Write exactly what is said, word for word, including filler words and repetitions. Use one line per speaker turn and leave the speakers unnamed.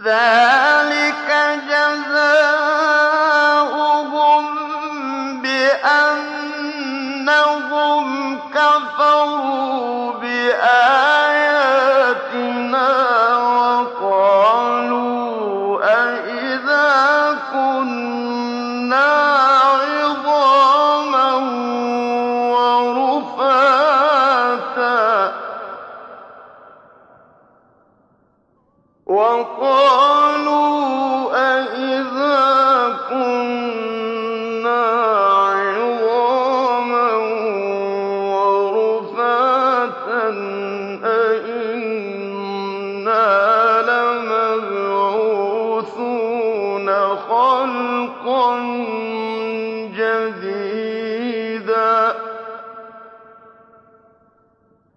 ذَٰلِكَ جَزَاؤُهُم بِأَنَّهُمْ كَفَرُوا بِآيَاتِنَا وَقَالُوا أَإِذَا كُنَّا عِظَامًا وَرُفَاتًا وَقَالُوا أَإِذَا كُنَّا عِظَامًا وَرُفَاتًا أَإِنَّا لَمَبْعُوثُونَ خَلْقًا